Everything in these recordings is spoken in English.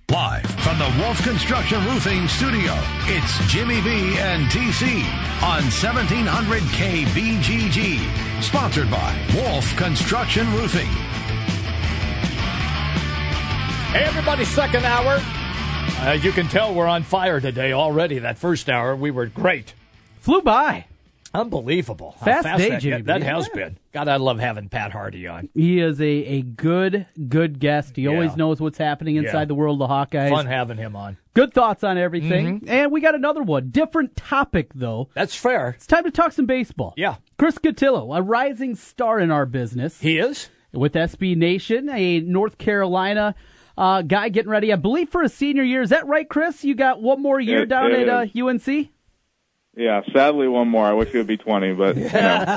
Live from the Wolf Construction Roofing Studio, it's Jimmy B and TC on 1700 KBGG. Sponsored by Wolf Construction Roofing. Hey, everybody, second hour. As you can tell, we're on fire today already. That first hour, we were great. Flew by. Unbelievable. Fast day, Jimmy. That has been. God, I love having Pat Hardy on. He is a good guest. He always knows what's happening inside the world of the Hawkeyes. Fun having him on. Good thoughts on everything. And we got another one. Different topic, though. That's fair. It's time to talk some baseball. Yeah. Chris Cotillo, a rising star in our business. He is? With SB Nation, a North Carolina guy getting ready, I believe, for his senior year. Is that right, Chris? You got one more year down at UNC? Yeah, sadly one more. I wish it would be 20, but, you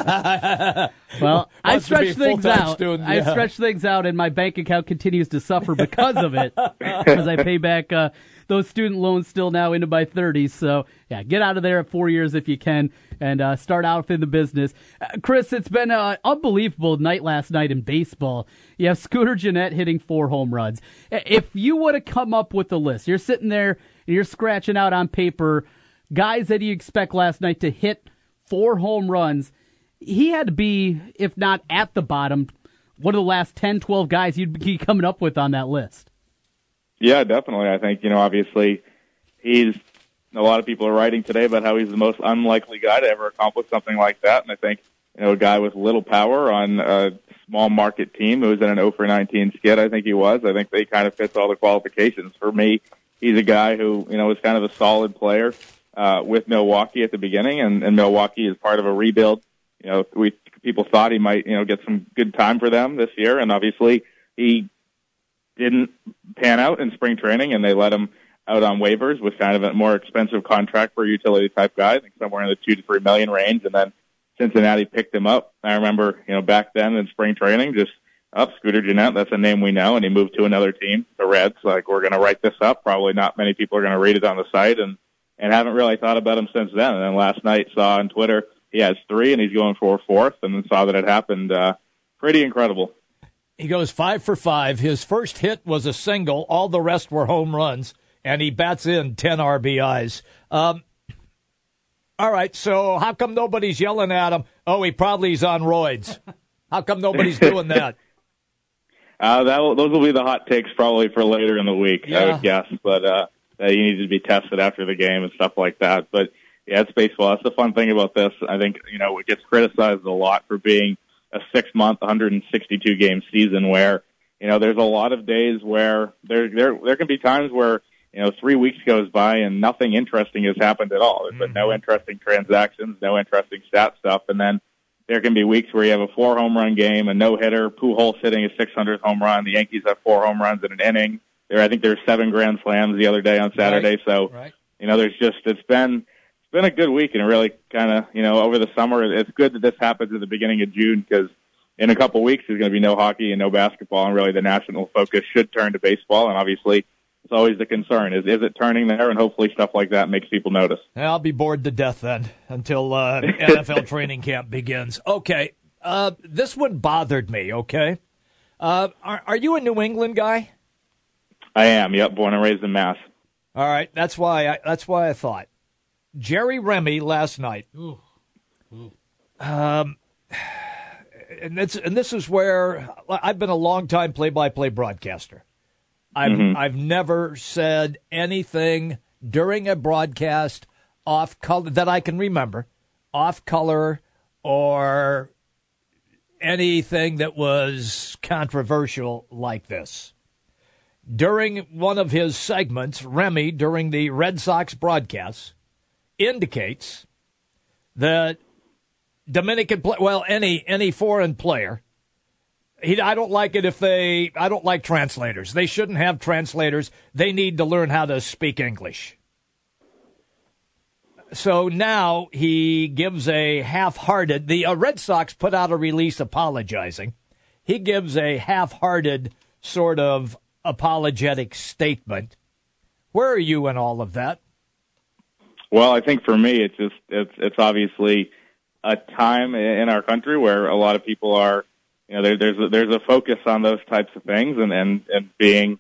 know. Well, I stretch things out. Student, I stretch things out, and my bank account continues to suffer because of it, as I pay back those student loans still now into my 30s. So, yeah, get out of there at 4 years if you can and start out in the business. Chris, it's been an unbelievable night last night in baseball. You have Scooter Gennett hitting 4 home runs. If you would have come up with the list, you're sitting there and you're scratching out on paper guys that you expect last night to hit 4 home runs, he had to be, if not at the bottom, one of the last 10, 12 guys you'd be coming up with on that list. Yeah, definitely. I think, obviously a lot of people are writing today about how he's the most unlikely guy to ever accomplish something like that. And I think, a guy with little power on a small market team who was in an 0-for-19 skid, I think he was. I think they kind of fits all the qualifications. For me, he's a guy who, was kind of a solid player with Milwaukee at the beginning, and Milwaukee is part of a rebuild. People thought he might, get some good time for them this year, and obviously he didn't pan out in spring training, and they let him out on waivers with kind of a more expensive contract for a utility type guy, I think somewhere in the $2 to $3 million range, and then Cincinnati picked him up. I remember, back then in spring training, just Scooter Gennett, that's a name we know, and he moved to another team, the Reds. Like, we're going to write this up. Probably not many people are going to read it on the site, and haven't really thought about him since then. And then last night saw on Twitter he has 3 and he's going for a 4th, and then saw that it happened. Pretty incredible. He goes 5 for 5. His first hit was a single. All the rest were home runs, and he bats in 10 RBIs. All right, so how come nobody's yelling at him? Oh, he probably is on roids. How come nobody's doing that? Those will be the hot takes probably for later in the week, yeah. I would guess. But you need to be tested after the game and stuff like that. But, yeah, it's baseball. That's the fun thing about this. I think, it gets criticized a lot for being a 6-month, 162-game season where, there's a lot of days where there can be times where, 3 weeks goes by and nothing interesting has happened at all. There's been no interesting transactions, no interesting stat stuff. And then there can be weeks where you have a 4-home-run game, a no-hitter, Pujols hitting a 600th home run. The Yankees have 4 home runs in an inning. I think there's 7 grand slams the other day on Saturday. Right. So, there's just, it's been a good week, and really kind of, over the summer, it's good that this happens at the beginning of June, because in a couple weeks there's going to be no hockey and no basketball, and really the national focus should turn to baseball. And obviously it's always the concern is it turning there, and hopefully stuff like that makes people notice. I'll be bored to death then until NFL training camp begins. Okay. This one bothered me. Okay. Are you a New England guy? I am, yep, born and raised in Mass. All right, that's why I thought. Jerry Remy last night. Ooh. And this is where I've been a long-time play-by-play broadcaster. I've never said anything during a broadcast off color that I can remember, off color or anything that was controversial like this. During one of his segments, Remy, during the Red Sox broadcasts, indicates that any foreign player, I don't like it I don't like translators. They shouldn't have translators. They need to learn how to speak English. So now he gives a half-hearted, the Red Sox put out a release apologizing. He gives a half-hearted sort of apologetic statement. Where are you in all of that? Well, I think for me, it's obviously a time in our country where a lot of people are, there's a focus on those types of things and being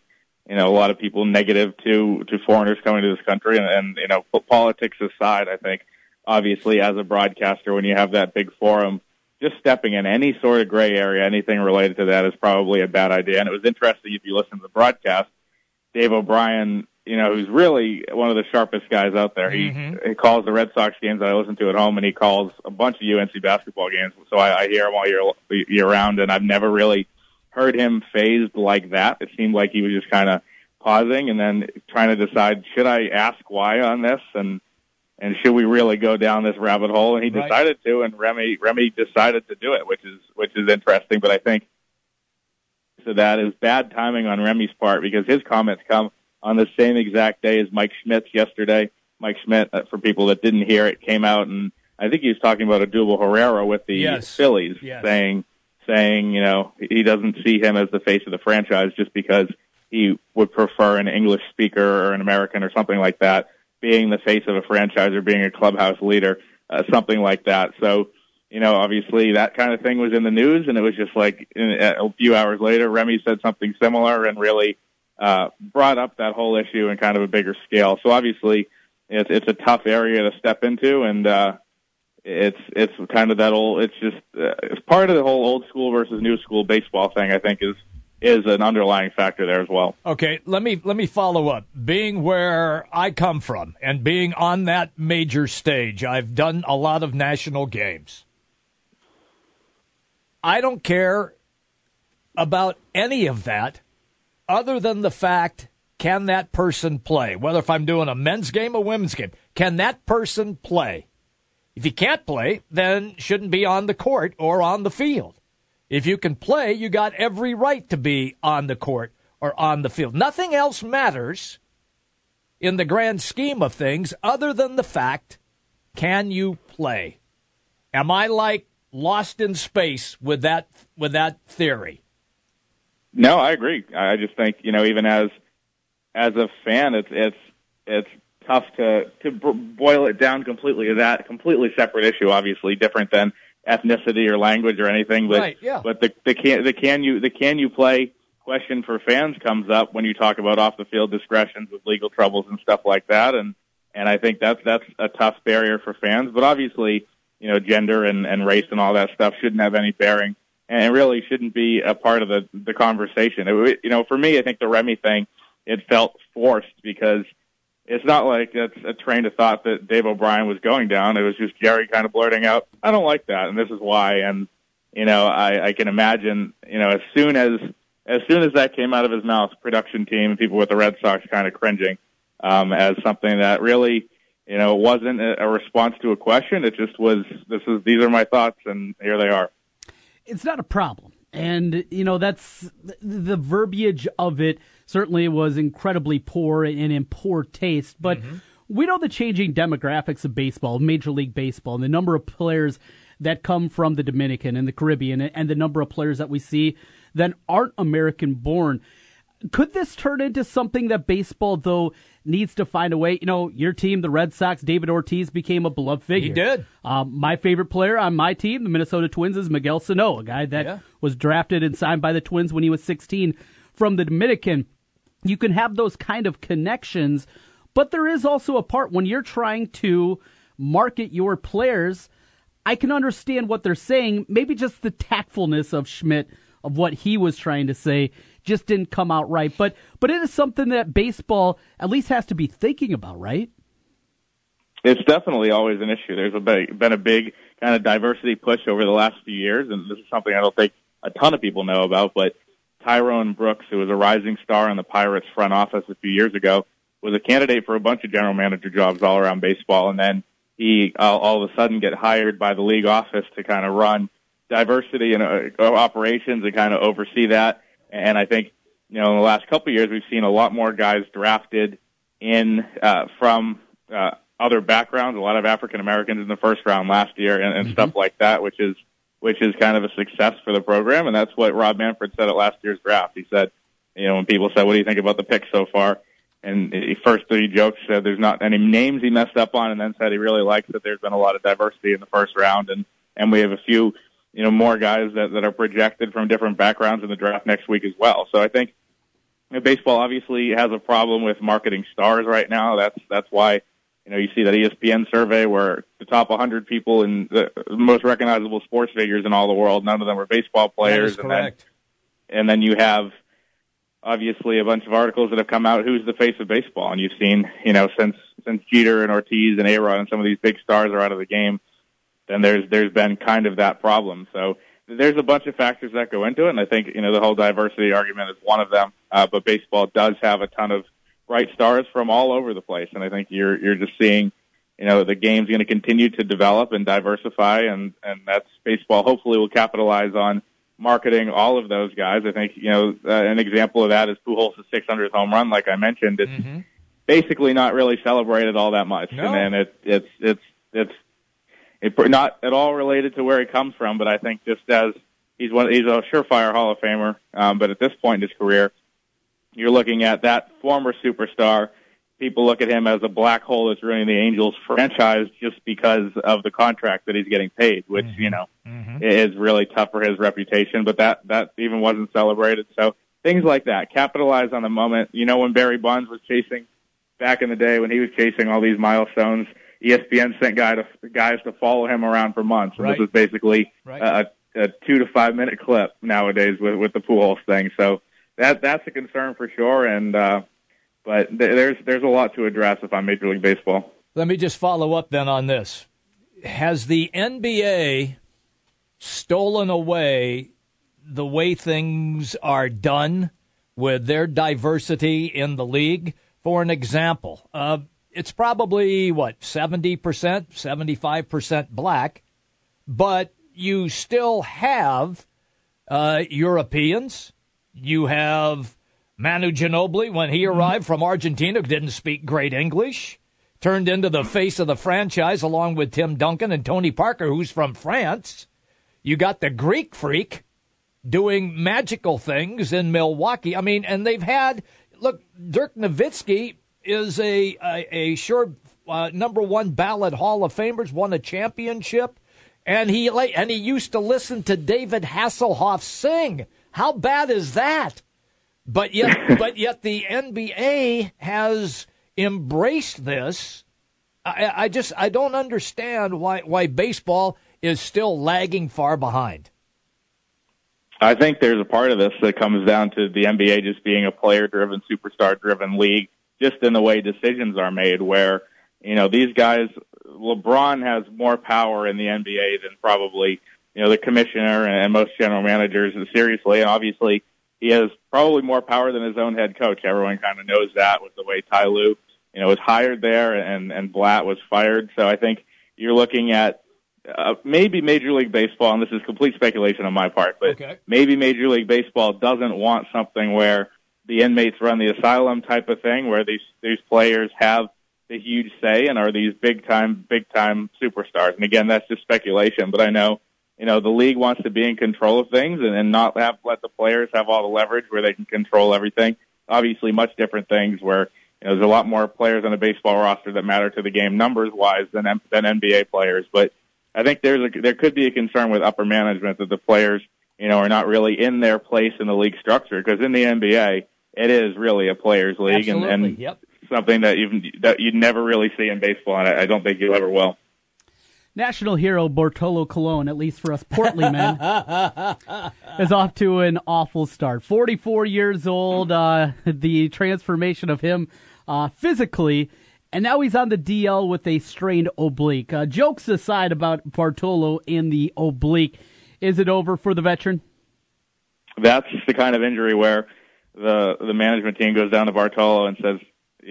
a lot of people negative to foreigners coming to this country. And politics aside, I think obviously as a broadcaster, when you have that big forum, just stepping in any sort of gray area, anything related to that is probably a bad idea. And it was interesting, if you listen to the broadcast, Dave O'Brien, who's really one of the sharpest guys out there. He calls the Red Sox games that I listen to at home, and he calls a bunch of UNC basketball games. So I hear him all year round, and I've never really heard him phased like that. It seemed like he was just kind of pausing and then trying to decide, should I ask why on this, and should we really go down this rabbit hole? And he decided to, and Remy decided to do it, which is interesting. But I think so that is bad timing on Remy's part, because his comments come on the same exact day as Mike Schmidt's yesterday. Mike Schmidt, for people that didn't hear it, came out, and I think he was talking about Odubel Herrera with the Phillies, saying he doesn't see him as the face of the franchise just because he would prefer an English speaker or an American or something like that being the face of a franchise or being a clubhouse leader, something like that. So, obviously that kind of thing was in the news, and it was just like a few hours later, Remy said something similar and really brought up that whole issue in kind of a bigger scale. So obviously it's a tough area to step into, and it's kind of that it's part of the whole old school versus new school baseball thing, I think is an underlying factor there as well. Okay, let me follow up. Being where I come from and being on that major stage, I've done a lot of national games. I don't care about any of that other than the fact, can that person play? Whether if I'm doing a men's game or women's game, can that person play? If you can't play, then shouldn't be on the court or on the field. If you can play, you got every right to be on the court or on the field. Nothing else matters in the grand scheme of things other than the fact, can you play? Am I like lost in space with that theory? No, I agree. I just think, even as a fan, it's tough to boil it down completely to that completely separate issue, obviously different than ethnicity or language or anything, but but the can you play question for fans comes up when you talk about off the field discretions with legal troubles and stuff like that, and I think that's a tough barrier for fans. But obviously, gender and race and all that stuff shouldn't have any bearing, and it really shouldn't be a part of the conversation. For me, I think the Remy thing, it felt forced because it's not like it's a train of thought that Dave O'Brien was going down. It was just Jerry kind of blurting out, I don't like that, and this is why. And, I can imagine, as soon as that came out of his mouth, production team and people with the Red Sox kind of cringing as something that really, wasn't a response to a question. It just was, these are my thoughts, and here they are. It's not a problem. And, that's the verbiage of it certainly was incredibly poor and in poor taste. But we know the changing demographics of baseball, Major League Baseball, and the number of players that come from the Dominican and the Caribbean, and the number of players that we see that aren't American born. Could this turn into something that baseball, though, needs to find a way? Your team, the Red Sox, David Ortiz became a beloved figure. He did. My favorite player on my team, the Minnesota Twins, is Miguel Sano, a guy that was drafted and signed by the Twins when he was 16 from the Dominican. You can have those kind of connections, but there is also a part when you're trying to market your players. I can understand what they're saying. Maybe just the tactfulness of Schmidt, of what he was trying to say, just didn't come out right. But it is something that baseball at least has to be thinking about, right? It's definitely always an issue. There's been a big kind of diversity push over the last few years, and this is something I don't think a ton of people know about, but Tyrone Brooks, who was a rising star in the Pirates front office a few years ago, was a candidate for a bunch of general manager jobs all around baseball, and then he all of a sudden get hired by the league office to kind of run diversity and operations and kind of oversee that. And I think, in the last couple of years, we've seen a lot more guys drafted in from other backgrounds, a lot of African Americans in the first round last year and stuff like that, which is kind of a success for the program. And that's what Rob Manfred said at last year's draft. He said, when people said, what do you think about the picks so far? And he first he joked, said there's not any names he messed up on, and then said he really likes that there's been a lot of diversity in the first round. And we have a few, more guys that are projected from different backgrounds in the draft next week as well. So I think, baseball obviously has a problem with marketing stars right now. That's why, you see that ESPN survey where the top 100 people and the most recognizable sports figures in all the world, none of them were baseball players. That is correct. And then you have obviously a bunch of articles that have come out, who's the face of baseball? And you've seen, since Jeter and Ortiz and A-Rod and some of these big stars are out of the game, then there's been kind of that problem. So there's a bunch of factors that go into it, and I think, the whole diversity argument is one of them. But baseball does have a ton of bright stars from all over the place, and I think you're just seeing, the game's going to continue to develop and diversify, and that's baseball hopefully will capitalize on marketing all of those guys. I think, an example of that is Pujols' 600th home run, like I mentioned. It's basically not really celebrated all that much, no. And it's not at all related to where he comes from, but I think just as he's a surefire Hall of Famer, but at this point in his career, you're looking at that former superstar. People look at him as a black hole that's ruining the Angels franchise just because of the contract that he's getting paid, which, is really tough for his reputation, but that even wasn't celebrated. So things like that, capitalize on the moment. When Barry Bonds was chasing, back in the day when he was chasing all these milestones, ESPN sent guys to follow him around for months. And Right. This was basically Right. a 2 to 5 minute clip nowadays with the Pujols thing. So that's a concern for sure. And, but there's a lot to address if I'm Major League Baseball. Let me just follow up then on this. Has the NBA stolen away the way things are done with their diversity in the league? For an example, it's probably, 70%, 75% black, but you still have Europeans. You have Manu Ginobili, when he arrived from Argentina, didn't speak great English, turned into the face of the franchise along with Tim Duncan and Tony Parker, who's from France. You got the Greek freak doing magical things in Milwaukee. I mean, and they've had, look, Dirk Nowitzki is a sure number one ballot Hall of Famers, won a championship, and he used to listen to David Hasselhoff sing. How bad is that? But yet the NBA has embraced this. I don't understand why baseball is still lagging far behind. I think there's a part of this that comes down to the NBA just being a player-driven, superstar-driven league, just in the way decisions are made, where, these guys, LeBron has more power in the NBA than probably, the commissioner and most general managers, seriously. And obviously, he has probably more power than his own head coach. Everyone kind of knows that with the way Ty Lue, was hired there and Blatt was fired. So I think you're looking at maybe Major League Baseball, and this is complete speculation on my part, but maybe Major League Baseball doesn't want something where the inmates run the asylum type of thing, where these players have the huge say and are these big time superstars. And again, that's just speculation, but I know, the league wants to be in control of things and not let the players have all the leverage where they can control everything. Obviously, much different things where there's a lot more players on a baseball roster that matter to the game numbers-wise than NBA players. But I think there could be a concern with upper management that the players, are not really in their place in the league structure, because in the NBA, it is really a players' league, and something that you'd never really see in baseball, and I don't think you ever will. National hero Bartolo Colon, at least for us portly men, is off to an awful start. 44 years old, the transformation of him physically, and now he's on the DL with a strained oblique. Jokes aside about Bartolo in the oblique, is it over for the veteran? That's the kind of injury where the management team goes down to Bartolo and says,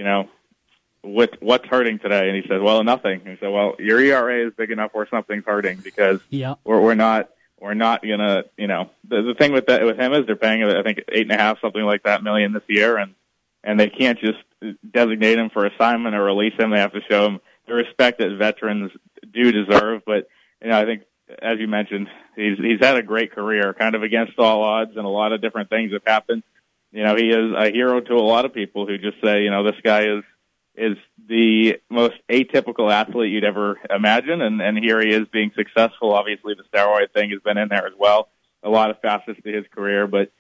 what's hurting today? And he says, well, nothing. And he said, well, your ERA is big enough where something's hurting, because we're not gonna, the thing with him is they're paying, I think, $8.5 million this year, and they can't just designate him for assignment or release him. They have to show him the respect that veterans do deserve. But I think, as you mentioned, he's had a great career, kind of against all odds, and a lot of different things have happened. He is a hero to a lot of people who just say, this guy is the most atypical athlete you'd ever imagine, and here he is being successful. Obviously, the steroid thing has been in there as well. A lot of facets to his career, but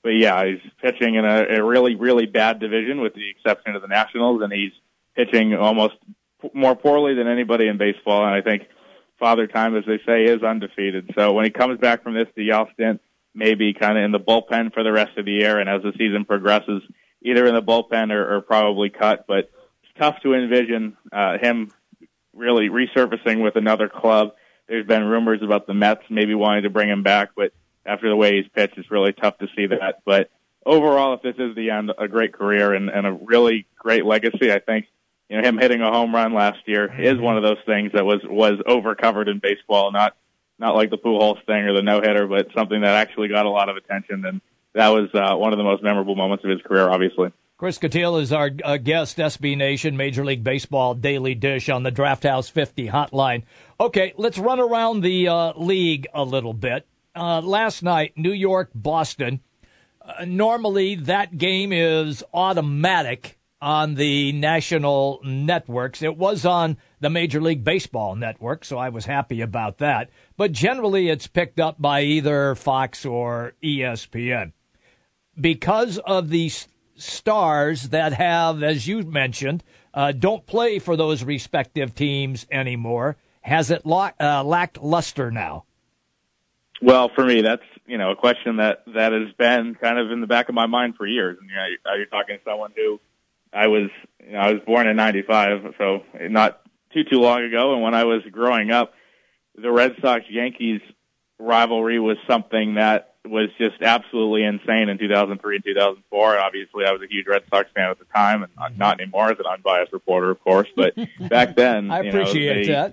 yeah, he's pitching in a really, really bad division with the exception of the Nationals, and he's pitching almost more poorly than anybody in baseball. And I think Father Time, as they say, is undefeated. So when he comes back from this DL stint, maybe kind of in the bullpen for the rest of the year, and as the season progresses, either in the bullpen or probably cut. But it's tough to envision him really resurfacing with another club. There's been rumors about the Mets maybe wanting to bring him back, but after the way he's pitched, it's really tough to see that. But overall, if this is the end, a great career and a really great legacy, I think, him hitting a home run last year is one of those things that was overcovered in baseball, not like the Pujols thing or the no-hitter, but something that actually got a lot of attention. And that was one of the most memorable moments of his career, obviously. Chris Cotillo is our guest, SB Nation, Major League Baseball Daily Dish on the Draft House 50 hotline. Okay, let's run around the league a little bit. Last night, New York, Boston. Normally, that game is automatic on the national networks. It was on the Major League Baseball network, so I was happy about that. But generally, it's picked up by either Fox or ESPN. Because of the stars that have, as you mentioned, don't play for those respective teams anymore, has it lacked luster now? Well, for me, that's a question that has been kind of in the back of my mind for years. And you're talking to someone who I was born in '95, so not too long ago. And when I was growing up, the Red Sox-Yankees rivalry was something that was just absolutely insane in 2003 and 2004. And obviously, I was a huge Red Sox fan at the time, and not anymore as an unbiased reporter, of course. But back then, I appreciate that.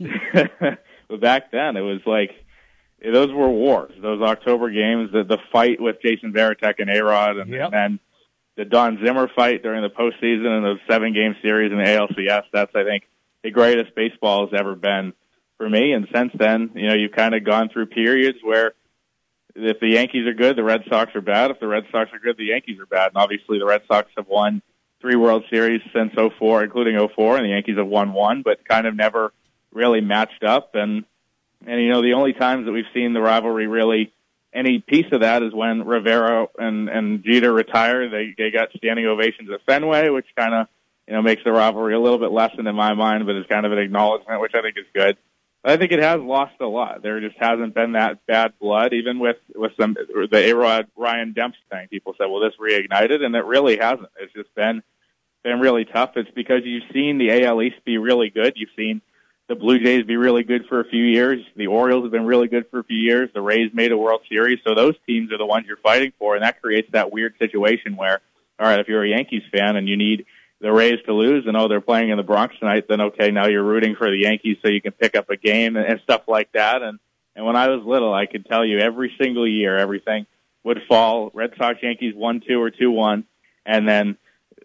But back then, it was like, those were wars. Those October games, the fight with Jason Varitek and A-Rod, and then the Don Zimmer fight during the postseason and those 7-game series in the ALCS. That's, I think, the greatest baseball has ever been for me. And since then, you've kind of gone through periods where if the Yankees are good, the Red Sox are bad. If the Red Sox are good, the Yankees are bad. And obviously, the Red Sox have won 3 World Series since '04, including '04, and the Yankees have won 1, but kind of never really matched up. And the only times that we've seen the rivalry really, any piece of that is when Rivera and Jeter retire. They got standing ovations at Fenway, which kind of, makes the rivalry a little bit lessened in my mind, but is kind of an acknowledgement, which I think is good. But I think it has lost a lot. There just hasn't been that bad blood, even with the A-Rod Ryan Demps thing. People said, well, this reignited, and it really hasn't. It's just been really tough. It's because you've seen the AL East be really good. You've seen the Blue Jays be really good for a few years. The Orioles have been really good for a few years. The Rays made a World Series. So those teams are the ones you're fighting for, and that creates that weird situation where, all right, if you're a Yankees fan and you need the Rays to lose and, they're playing in the Bronx tonight, then okay, now you're rooting for the Yankees so you can pick up a game and stuff like that. And when I was little, I could tell you every single year everything would fall. Red Sox, Yankees 1-2 or 2-1, and then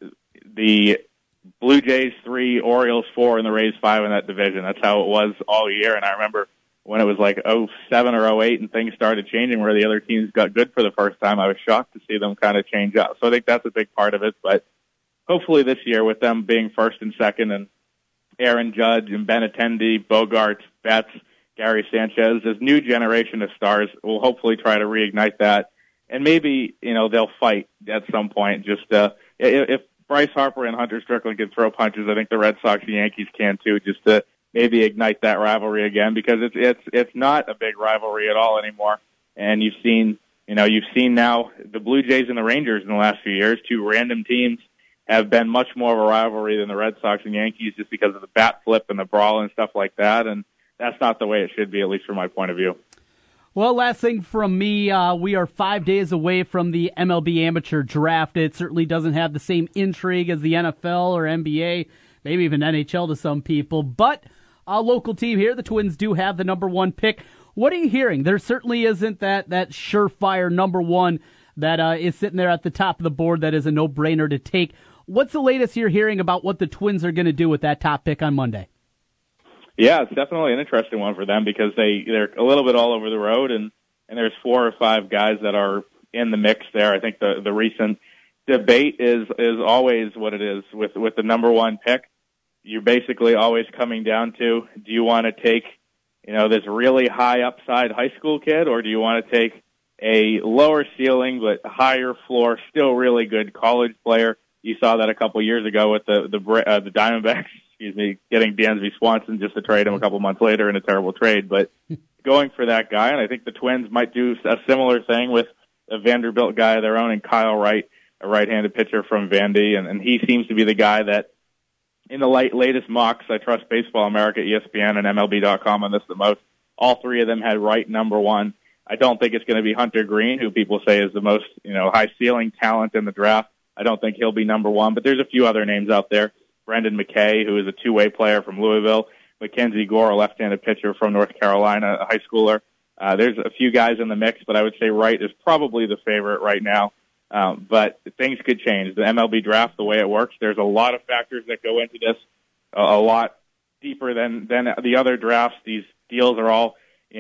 the Blue Jays 3, Orioles 4, and the Rays 5 in that division. That's how it was all year. And I remember when it was like 07 or 08 and things started changing where the other teams got good for the first time, I was shocked to see them kind of change up. So I think that's a big part of it. But hopefully this year, with them being first and second, and Aaron Judge and Benintendi, Bogaerts, Betts, Gary Sanchez, this new generation of stars will hopefully try to reignite that. And maybe, they'll fight at some point. Just if Bryce Harper and Hunter Strickland can throw punches, I think the Red Sox and Yankees can too, just to maybe ignite that rivalry again, because it's not a big rivalry at all anymore. And you've seen now the Blue Jays and the Rangers in the last few years, 2 random teams, have been much more of a rivalry than the Red Sox and Yankees just because of the bat flip and the brawl and stuff like that. And that's not the way it should be, at least from my point of view. Well, last thing from me, we are 5 days away from the MLB amateur draft. It certainly doesn't have the same intrigue as the NFL or NBA, maybe even NHL to some people. But a local team here, the Twins, do have the number 1 pick. What are you hearing? There certainly isn't that surefire number 1 that is sitting there at the top of the board that is a no-brainer to take. What's the latest you're hearing about what the Twins are going to do with that top pick on Monday? Yeah, it's definitely an interesting one for them because they're a little bit all over the road, and there's 4 or 5 guys that are in the mix there. I think the recent debate is always what it is with the number 1 pick. You're basically always coming down to, do you want to take this really high upside high school kid, or do you want to take a lower ceiling but higher floor, still really good college player. You saw that a couple years ago with the Diamondbacks, getting Dansby Swanson just to trade him a couple months later in a terrible trade. But going for that guy, and I think the Twins might do a similar thing with a Vanderbilt guy of their own, and Kyle Wright, a right-handed pitcher from Vandy, and he seems to be the guy that, in the latest mocks, I trust Baseball America, ESPN, and MLB.com on this the most. All three of them had Wright number one. I don't think it's going to be Hunter Green, who people say is the most high-ceiling talent in the draft. I don't think he'll be number one, but there's a few other names out there. Brendan McKay, who is a two-way player from Louisville. Mackenzie Gore, a left-handed pitcher from North Carolina, a high schooler. There's a few guys in the mix, but I would say Wright is probably the favorite right now. But things could change. The MLB draft, the way it works, there's a lot of factors that go into this, a lot deeper than the other drafts. These deals are all,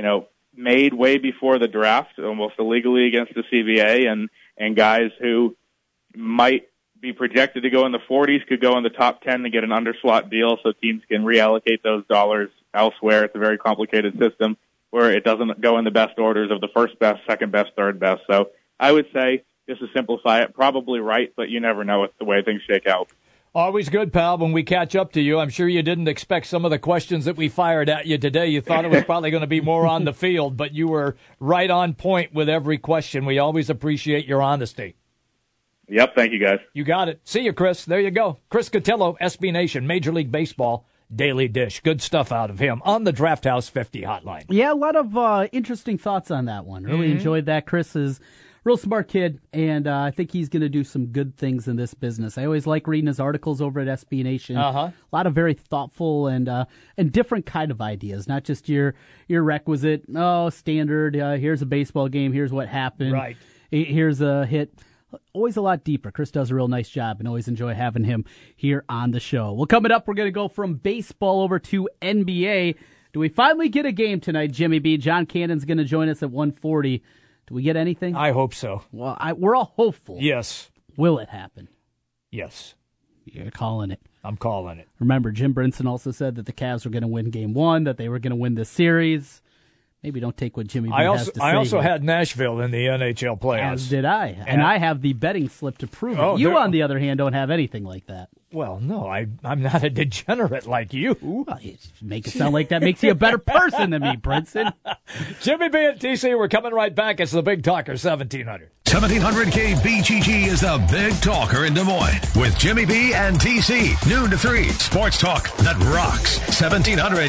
made way before the draft, almost illegally against the CBA, and guys who might be projected to go in the 40s could go in the top 10 to get an underslot deal so teams can reallocate those dollars elsewhere. It's a very complicated system where it doesn't go in the best orders of the first best, second best, third best. So I would say, just to simplify it, probably right, but you never know with the way things shake out. Always good, pal, when we catch up to you. I'm sure you didn't expect some of the questions that we fired at you today. You thought it was probably going to be more on the field, but you were right on point with every question. We always appreciate your honesty. Yep, thank you, guys. You got it. See you, Chris. There you go. Chris Cotillo, SB Nation, Major League Baseball, Daily Dish. Good stuff out of him on the Draft House 50 hotline. Yeah, a lot of interesting thoughts on that one. Really enjoyed that. Chris is real smart kid, and I think he's going to do some good things in this business. I always like reading his articles over at SB Nation. A lot of very thoughtful and different kind of ideas, not just your requisite, standard, here's a baseball game, here's what happened, right? Here's a hit. Always a lot deeper. Chris does a real nice job, and always enjoy having him here on the show. Well, coming up, we're going to go from baseball over to NBA. Do we finally get a game tonight, Jimmy B? John Cannon's going to join us at 1:40. Do we get anything? I hope so. Well, we're all hopeful. Yes. Will it happen? Yes. You're calling it. I'm calling it. Remember, Jim Brinson also said that the Cavs were going to win Game 1, that they were going to win this series. Maybe don't take what Jimmy B has to say. I also here. had Nashville in the NHL playoffs. As did I. And I have the betting slip to prove it. You, on the other hand, don't have anything like that. Well, no, I'm not a degenerate like you. Well, you make it sound like that makes you a better person than me, Brinson. Jimmy B and TC, we're coming right back. It's the Big Talker 1700. 1700 KBGG is the Big Talker in Des Moines with Jimmy B and TC. Noon to 3. Sports talk that rocks. 1700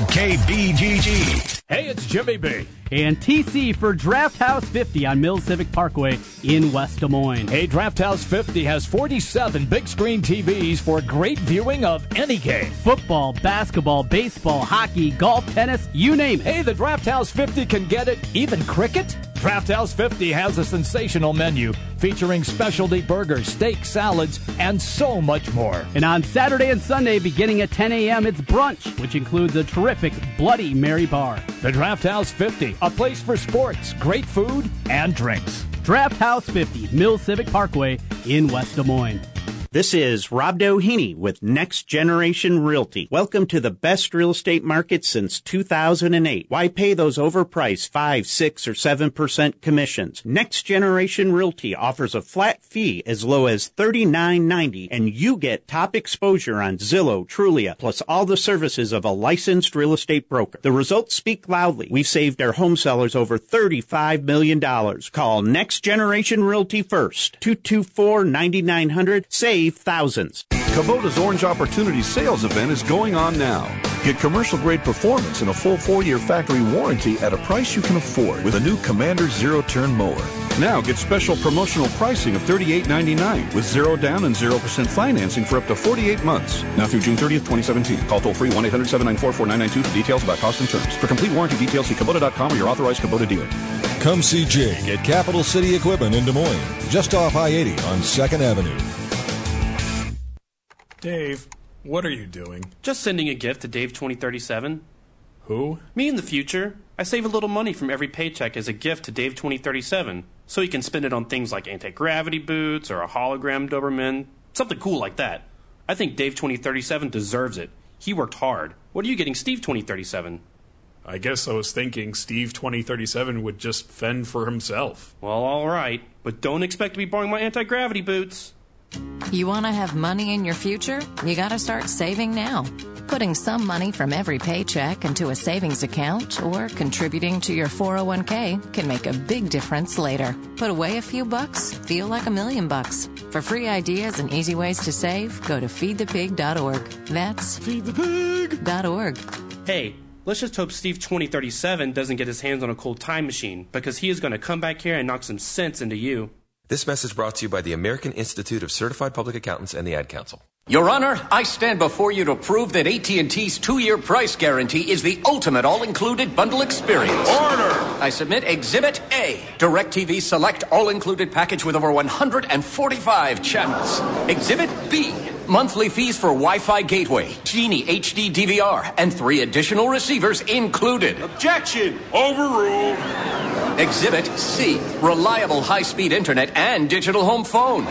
KBGG. Hey, it's Jimmy B. And TC for Draft House 50 on Mills Civic Parkway in West Des Moines. Hey, Draft House 50 has 47 big screen TVs for great viewing of any game. Football, basketball, baseball, hockey, golf, tennis, you name it. Hey, the Draft House 50 can get it, even cricket. Draft House 50 has a sensational menu featuring specialty burgers, steak, salads, and so much more. And on Saturday and Sunday, beginning at 10 a.m., it's brunch, which includes a terrific Bloody Mary bar. The Draft House 50, a place for sports, great food, and drinks. Draft House 50, Mills Civic Parkway in West Des Moines. This is Rob Doheny with Next Generation Realty. Welcome to the best real estate market since 2008. Why pay those overpriced 5, 6, or 7% commissions? Next Generation Realty offers a flat fee as low as $39.90, and you get top exposure on Zillow, Trulia, plus all the services of a licensed real estate broker. The results speak loudly. We've saved our home sellers over $35 million. Call Next Generation Realty first. 224-9900. Save thousands. Kubota's Orange Opportunity Sales Event is going on now. Get commercial-grade performance and a full 4-year factory warranty at a price you can afford with a new Commander Zero-Turn Mower. Now get special promotional pricing of $38.99 with 0 down and 0% financing for up to 48 months. Now through June 30th, 2017. Call toll-free 1-800-794-4992 for details about cost and terms. For complete warranty details, see Kubota.com or your authorized Kubota dealer. Come see Jake at Capital City Equipment in Des Moines, just off I-80 on 2nd Avenue. Dave, what are you doing? Just sending a gift to Dave 2037. Who? Me in the future. I save a little money from every paycheck as a gift to Dave 2037, so he can spend it on things like anti-gravity boots or a hologram Doberman, something cool like that. I think Dave 2037 deserves it. He worked hard. What are you getting Steve 2037? I guess I was thinking Steve 2037 would just fend for himself. Well, all right, but don't expect to be borrowing my anti-gravity boots. You want to have money in your future? You got to start saving now. Putting some money from every paycheck into a savings account or contributing to your 401k can make a big difference later. Put away a few bucks, feel like $1 million. For free ideas and easy ways to save, go to feedthepig.org. That's feedthepig.org. Hey, let's just hope Steve 2037 doesn't get his hands on a cold time machine, because he is going to come back here and knock some sense into you. This message brought to you by the American Institute of Certified Public Accountants and the Ad Council. Your Honor, I stand before you to prove that AT&T's 2-year price guarantee is the ultimate all-included bundle experience. Order! I submit Exhibit A, DirecTV Select all-included package with over 145 channels. Exhibit B, monthly fees for Wi-Fi gateway, Genie HD DVR, and 3 additional receivers included. Objection! Overruled. Exhibit C, reliable high-speed internet and digital home phone.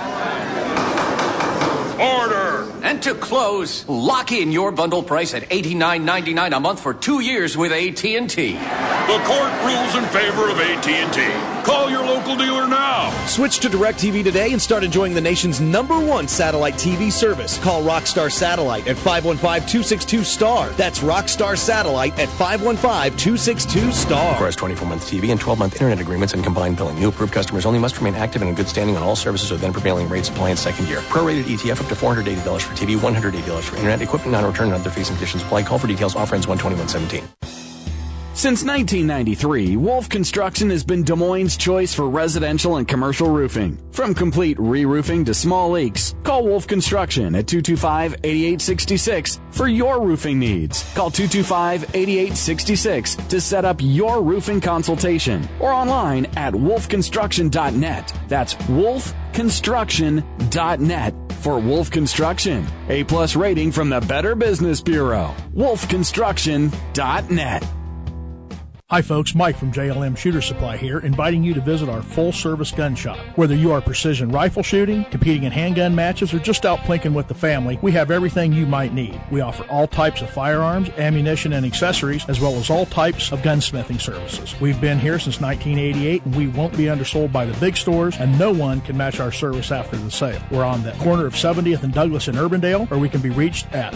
Order! And to close, lock in your bundle price at $89.99 a month for 2 years with AT&T. The court rules in favor of AT&T. Call your local dealer now. Switch to DirecTV today and start enjoying the nation's #1 satellite TV service. Call Rockstar Satellite at 515-262-STAR. That's Rockstar Satellite at 515-262-STAR. Requires 24-month TV and 12-month internet agreements and combined billing. New approved customers only must remain active and in good standing on all services or then prevailing rates apply in second year. Prorated ETF up to $480 for TV, $180 for internet, equipment non-return, and other fees and conditions apply. Call for details. Offer ends 1/21/17. Since 1993, Wolf Construction has been Des Moines' choice for residential and commercial roofing. From complete re-roofing to small leaks, call Wolf Construction at 225-8866 for your roofing needs. Call 225-8866 to set up your roofing consultation or online at wolfconstruction.net. That's wolfconstruction.net for Wolf Construction. A+ rating from the Better Business Bureau. wolfconstruction.net. Hi folks, Mike from JLM Shooter Supply here, inviting you to visit our full-service gun shop. Whether you are precision rifle shooting, competing in handgun matches, or just out plinking with the family, we have everything you might need. We offer all types of firearms, ammunition, and accessories, as well as all types of gunsmithing services. We've been here since 1988, and we won't be undersold by the big stores, and no one can match our service after the sale. We're on the corner of 70th and Douglas in Urbandale, or we can be reached at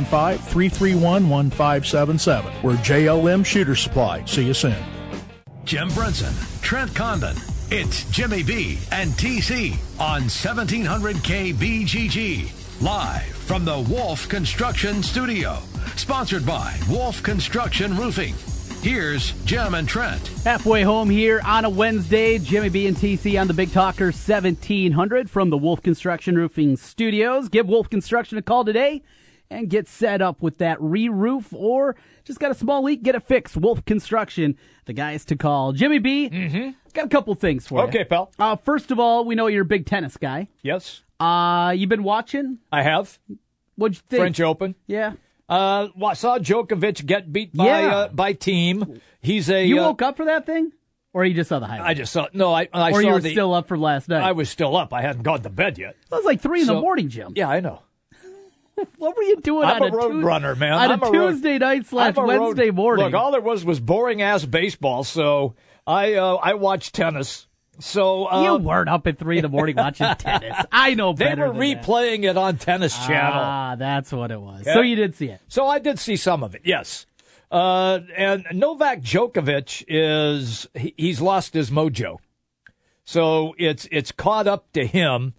515-331-1577. We're JLM Shooter Supply. See you soon. Jim Brinson, Trent Condon. It's Jimmy B and TC on 1700 KBGG. Live from the Wolf Construction Studio. Sponsored by Wolf Construction Roofing. Here's Jim and Trent. Halfway home here on a Wednesday. Jimmy B and TC on the Big Talker 1700 from the Wolf Construction Roofing Studios. Give Wolf Construction a call today and get set up with that re-roof, or just got a small leak, get it fixed. Wolf Construction, the guys to call. Jimmy B, got a couple things for you. Okay, pal. First of all, we know you're a big tennis guy. Yes. You been watching? I have. What'd you think? French Open. Yeah. Saw Djokovic get beat by Thiem. You woke up for that thing? Or you just saw the highlights? I just saw. No, I or saw you were still up for last night? I was still up. I hadn't gone to bed yet. It was like 3 in the morning, Jim. Yeah, I know. What were you doing I'm on a road runner, man. On a Tuesday night / Wednesday morning? Look, all there was boring-ass baseball, so I watched tennis. So you weren't up at 3 in the morning watching tennis. I know better. They were replaying it on Tennis Channel. Ah, that's what it was. Okay. So you did see it. So I did see some of it, yes. And Novak Djokovic he's lost his mojo. So it's caught up to him.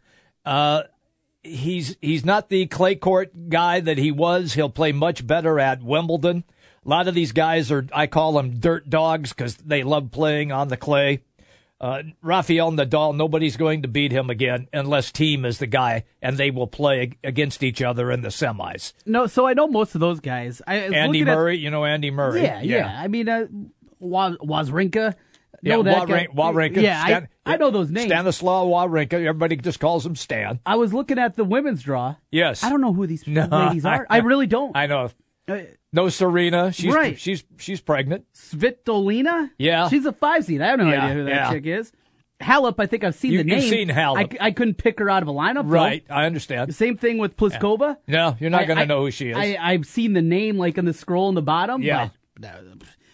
He's not the clay court guy that he was. He'll play much better at Wimbledon. A lot of these guys I call them dirt dogs because they love playing on the clay. Rafael Nadal, nobody's going to beat him again unless Thiem is the guy, and they will play against each other in the semis. No, so I know most of those guys. Andy Murray, you know Andy Murray. Yeah. I mean, Wawrinka. Yeah, Wawrinka. Yeah, I know those names. Stanislav Wawrinka. Everybody just calls him Stan. I was looking at the women's draw. Yes. I don't know who these ladies are. I really don't. I know. No, Serena. She's right. She's pregnant. Svitolina? Yeah. She's a 5 seed. I have no idea who that chick is. Halep, I think I've seen the name. You've seen Halep. I couldn't pick her out of a lineup. Right, though. I understand. Same thing with Pliskova. No, you're not going to know who she is. I've seen the name like on the scroll in the bottom. Yeah. But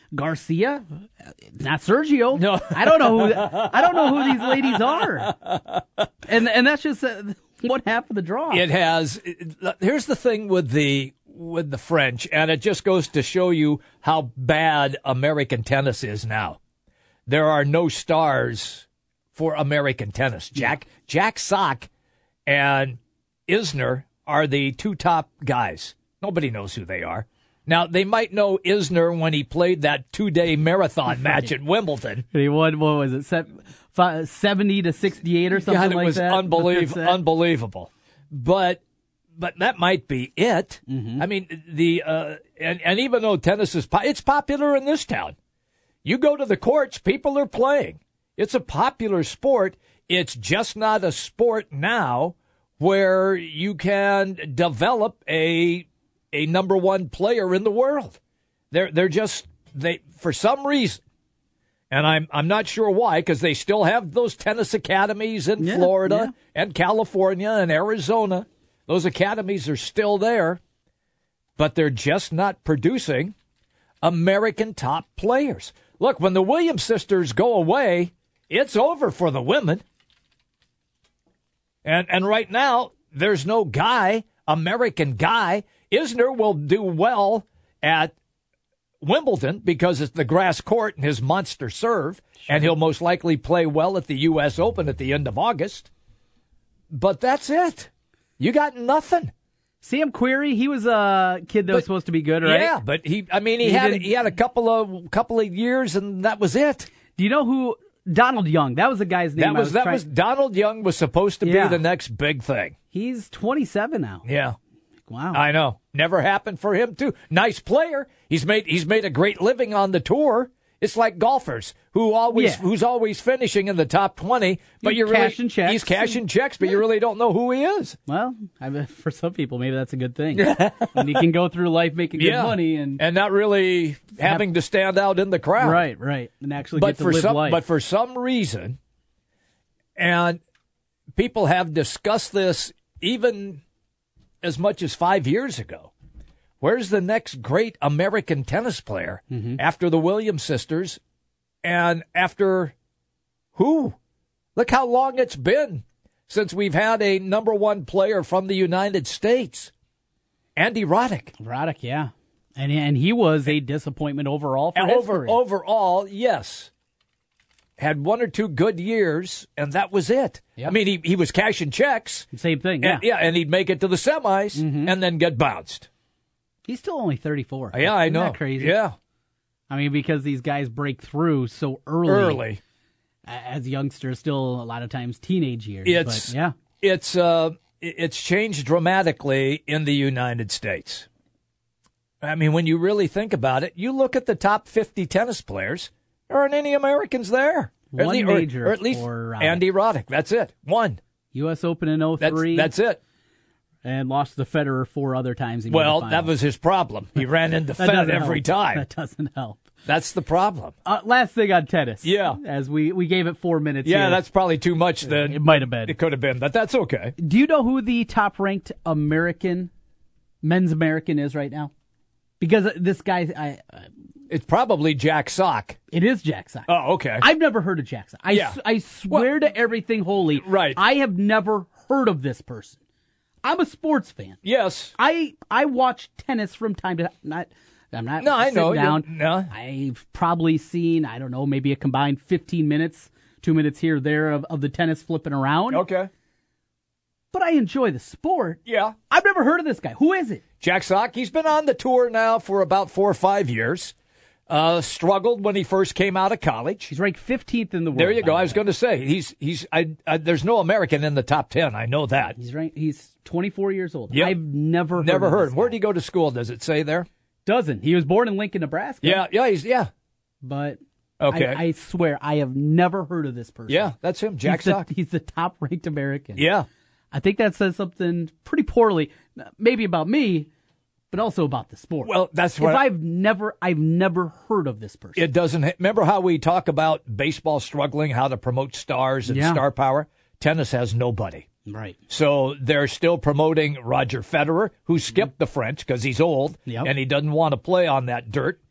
Garcia, not Sergio. No, I don't know who these ladies are. And that's just what half of the draw. It has. Here's the thing with the French, and it just goes to show you how bad American tennis is now. There are no stars for American tennis. Jack Sock and Isner are the two top guys. Nobody knows who they are. Now, they might know Isner when he played that 2-day marathon match at Wimbledon. He won, what was it, 70 to 68 or something like that? It was unbelievable. But that might be it. Mm-hmm. I mean, and even though tennis is it's popular in this town. You go to the courts, people are playing. It's a popular sport. It's just not a sport now where you can develop a number one player in the world. They're for some reason, and I'm not sure why, because they still have those tennis academies in Florida and California and Arizona. Those academies are still there, but they're just not producing American top players. Look, when the Williams sisters go away, it's over for the women. And right now, there's no American guy. Isner will do well at Wimbledon because it's the grass court and his monster serve, and he'll most likely play well at the U.S. Open at the end of August. But that's it. You got nothing. Sam Querrey, he was a kid that was supposed to be good, right? Yeah, but he had a couple of years, and that was it. Do you know who Donald Young? That was the guy's name. Donald Young was supposed to be the next big thing. He's 27 now. Yeah. Wow. I know. Never happened for him too. Nice player. He's made a great living on the tour. It's like golfers who's always finishing in the top 20, but he's cashing checks, but you really don't know who he is. Well, for some people, maybe that's a good thing. And you can go through life making good money and not really having to stand out in the crowd. Right, and actually get to live life. But for some reason, and people have discussed this even as much as 5 years ago. Where's the next great American tennis player after the Williams sisters and after who? Look how long it's been since we've had a number one player from the United States. Andy Roddick. Roddick, yeah. And he was a disappointment overall for his career. Overall, yes. Had one or two good years, and that was it. Yep. I mean, he was cashing checks. Same thing, and he'd make it to the semis and then get bounced. He's still only 34. Yeah, I know. Isn't that crazy? Yeah. I mean, because these guys break through so early. As youngsters, still a lot of times teenage years. It's changed dramatically in the United States. I mean, when you really think about it, you look at the top 50 tennis players, there aren't any Americans there. One major or at least for Andy Roddick. That's it. One. U.S. Open in 03. That's it. And lost to Federer 4 other times. That was his problem. He ran into Fed every time. That doesn't help. That's the problem. Last thing on tennis. Yeah. As we gave it 4 minutes. Yeah, here. that's probably too much then. It might have been. It could have been, but that's okay. Do you know who the top-ranked men's American is right now? Because this guy... it's probably Jack Sock. It is Jack Sock. Oh, okay. I've never heard of Jack Sock. I swear to everything holy. Right. I have never heard of this person. I'm a sports fan. Yes. I watch tennis from time to time. I'm not I know. down. No. I've probably seen, I don't know, maybe a combined 15 minutes, 2 minutes here or there of the tennis flipping around. Okay. But I enjoy the sport. Yeah. I've never heard of this guy. Who is it? Jack Sock. He's been on the tour now for about 4 or 5 years. Struggled when he first came out of college. He's ranked 15th in the world. There you go. I was going to say there's no American in the top 10. I know that. He's 24 years old. Yep. I've never heard him. Where did he go to school? Does it say there? Doesn't. He was born in Lincoln, Nebraska. Yeah. But okay. I swear I have never heard of this person. Yeah, that's him, Jack Sock. He's the top-ranked American. Yeah. I think that says something pretty poorly, maybe about me, but also about the sport. Well, that's what I've never heard of this person. It doesn't. Remember how we talk about baseball struggling, how to promote stars and star power? Tennis has nobody. Right. So they're still promoting Roger Federer, who skipped the French because he's old and he doesn't want to play on that dirt.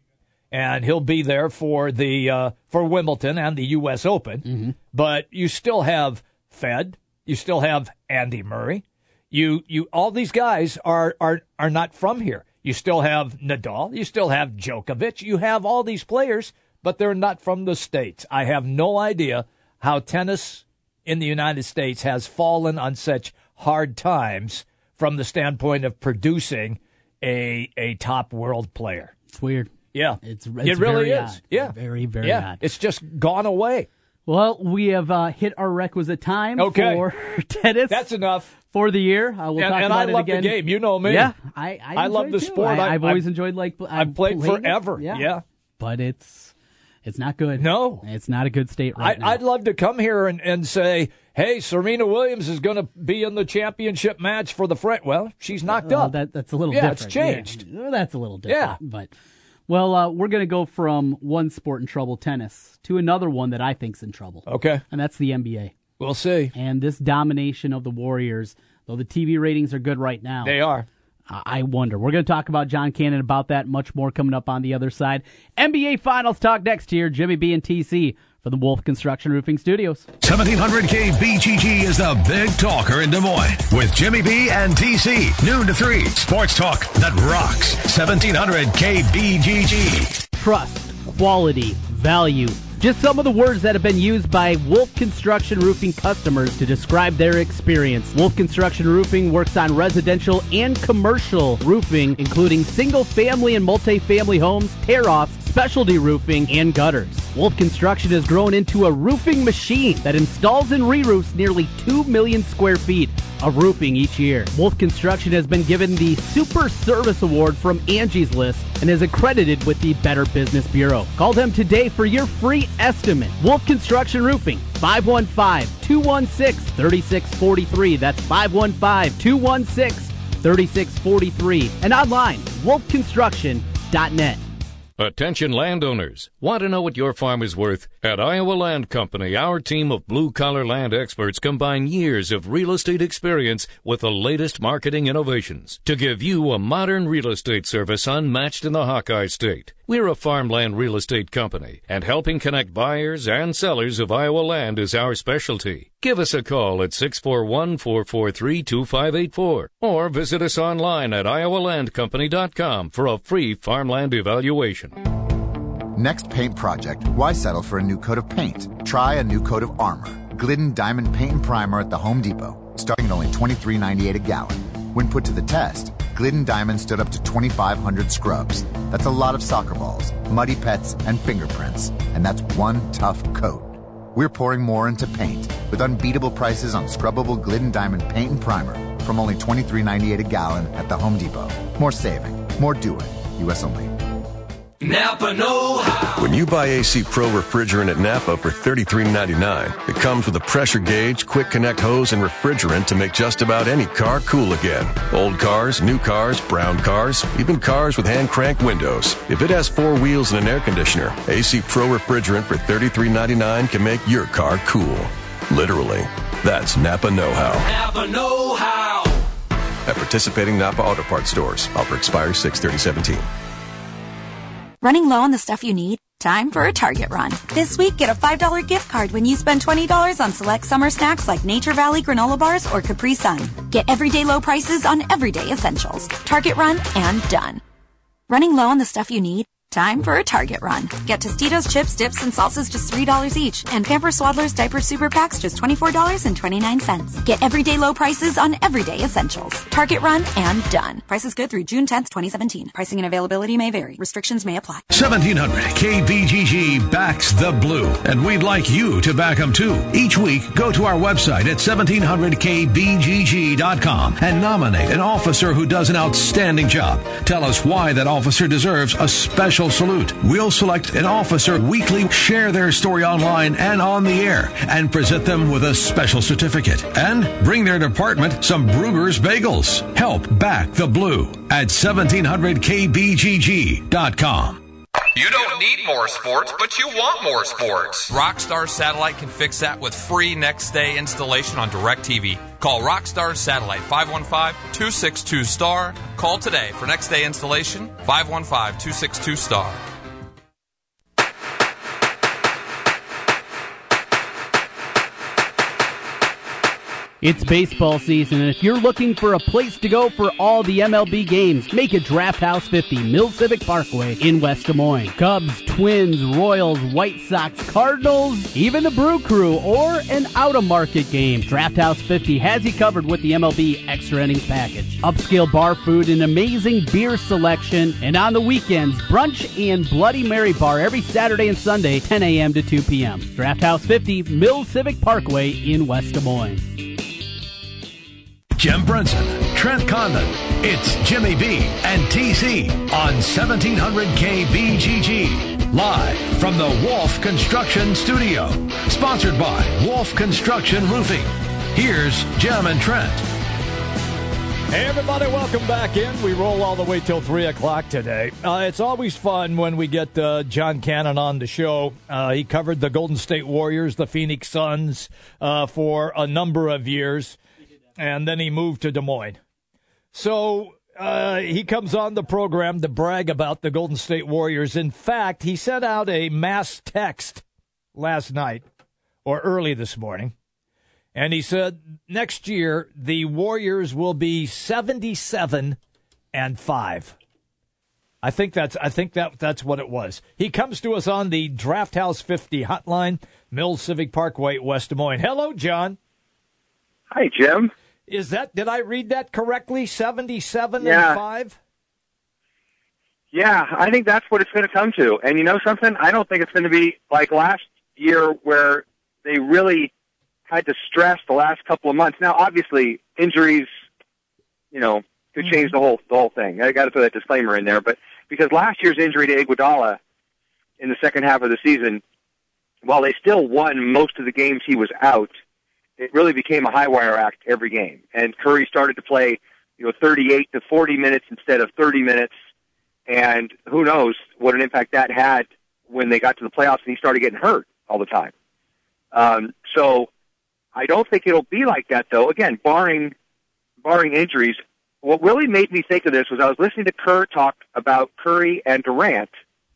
and he'll be there for the for Wimbledon and the U.S. Open. Mm-hmm. But you still have Fed, you still have Andy Murray. You all these guys are not from here. You still have Nadal, you still have Djokovic, you have all these players, but they're not from the States. I have no idea how tennis in the United States has fallen on such hard times from the standpoint of producing a top world player. It's weird. Yeah. It's it really very is. odd. Yeah. Very, very odd. It's just gone away. Well, we have hit our requisite time for tennis. That's enough. For the year. We'll talk and about I love it again. the game. You know me. Yeah. I love the too. sport. I've always enjoyed I've played forever. It. Yeah. But it's not good. No. It's not a good state right now. I'd love to come here and say, hey, Serena Williams is going to be in the championship match for the French. Well, she's knocked up. That's a little different. Yeah, it's changed. Yeah, that's a little different. Yeah. But, well, we're going to go from one sport in trouble, tennis, to another one that I think's in trouble. Okay. And that's the NBA. We'll see. And this domination of the Warriors, though the TV ratings are good right now. They are. I wonder. We're going to talk about John Cannon about that, much more coming up on the other side. NBA Finals talk next here. Jimmy B and TC for the Wolf Construction Roofing Studios. 1700K BGG is the big talker in Des Moines with Jimmy B and TC. Noon to 3. Sports talk that rocks. 1700K BGG. Trust, quality, value. Just some of the words that have been used by Wolf Construction Roofing customers to describe their experience. Wolf Construction Roofing works on residential and commercial roofing, including single-family and multi-family homes, tear-offs, specialty roofing, and gutters. Wolf Construction has grown into a roofing machine that installs and re-roofs nearly 2 million square feet of roofing each year. Wolf Construction has been given the Super Service Award from Angie's List and is accredited with the Better Business Bureau. Call them today for your free estimate. Wolf Construction Roofing, 515-216-3643. That's 515-216-3643. And online, wolfconstruction.net. Attention landowners. Want to know what your farm is worth? At Iowa Land Company, our team of blue-collar land experts combine years of real estate experience with the latest marketing innovations to give you a modern real estate service unmatched in the Hawkeye State. We're a farmland real estate company, and helping connect buyers and sellers of Iowa land is our specialty. Give us a call at 641-443-2584 or visit us online at iowalandcompany.com for a free farmland evaluation. Next paint project, why settle for a new coat of paint? Try a new coat of armor. Glidden Diamond Paint and Primer at the Home Depot, starting at only $23.98 a gallon. When put to the test, Glidden Diamond stood up to 2,500 scrubs. That's a lot of soccer balls, muddy pets, and fingerprints. And that's one tough coat. We're pouring more into paint with unbeatable prices on scrubbable Glidden Diamond Paint and Primer from only $23.98 a gallon at the Home Depot. More saving, more doing. U.S. only. Napa know-how. When you buy AC Pro refrigerant at Napa for $33.99, it comes with a pressure gauge, quick connect hose, and refrigerant to make just about any car cool again. Old cars, new cars, brown cars, even cars with hand crank windows. If it has 4 wheels and an air conditioner, AC Pro refrigerant for $33.99 can make your car cool. Literally. That's Napa know-how. Napa know-how. At participating Napa Auto Parts stores. Offer expires 6/30/17. Running low on the stuff you need? Time for a Target run. This week, get a $5 gift card when you spend $20 on select summer snacks like Nature Valley granola bars or Capri Sun. Get everyday low prices on everyday essentials. Target run and done. Running low on the stuff you need? Time for a Target run. Get Tostitos chips, dips, and salsas just $3 each, and Pampers Swaddlers diaper super packs just $24.29. Get everyday low prices on everyday essentials. Target run and done. Prices good through June 10th, 2017. Pricing and availability may vary. Restrictions may apply. 1700 KBGG backs the blue, and we'd like you to back them too. Each week, go to our website at 1700kbgg.com and nominate an officer who does an outstanding job. Tell us why that officer deserves a special salute. We'll select an officer weekly, share their story online and on the air, and present them with a special certificate. And bring their department some Brugger's Bagels. Help back the blue at 1700kbgg.com. You don't need more sports, but you want more sports. Rockstar Satellite can fix that with free next-day installation on DirecTV. Call Rockstar Satellite, 515-262-STAR. Call today for next-day installation, 515-262-STAR. It's baseball season, and if you're looking for a place to go for all the MLB games, make it Draft House 50, Mill Civic Parkway in West Des Moines. Cubs, Twins, Royals, White Sox, Cardinals, even the Brew Crew, or an out-of-market game. Draft House 50 has you covered with the MLB Extra Innings package. Upscale bar food and amazing beer selection, and on the weekends, brunch and Bloody Mary bar every Saturday and Sunday, 10 a.m. to 2 p.m. Draft House 50, Mill Civic Parkway in West Des Moines. Jim Brunson, Trent Condon, it's Jimmy B and TC on 1700 KBGG. Live from the Wolf Construction Studio. Sponsored by Wolf Construction Roofing. Here's Jim and Trent. Hey, everybody, welcome back in. We roll all the way till 3 o'clock today. It's always fun when we get John Cannon on the show. He covered the Golden State Warriors, the Phoenix Suns, for a number of years. And then he moved to Des Moines. So he comes on the program to brag about the Golden State Warriors. In fact, he sent out a mass text last night or early this morning. And he said next year the Warriors will be 77-5. I think that's what it was. He comes to us on the Draft House 50 hotline, Mills Civic Parkway, West Des Moines. Hello, John. Hi, Jim. Did I read that correctly? 77-5? Yeah, I think that's what it's going to come to. And you know something? I don't think it's going to be like last year where they really had to stress the last couple of months. Now, obviously, injuries, could change the whole thing. I got to throw that disclaimer in there, but because last year's injury to Iguodala in the second half of the season, while they still won most of the games he was out, it really became a high-wire act every game. And Curry started to play, 38 to 40 minutes instead of 30 minutes. And who knows what an impact that had when they got to the playoffs and he started getting hurt all the time. So I don't think it'll be like that, though. Again, barring injuries. What really made me think of this was I was listening to Kerr talk about Curry and Durant,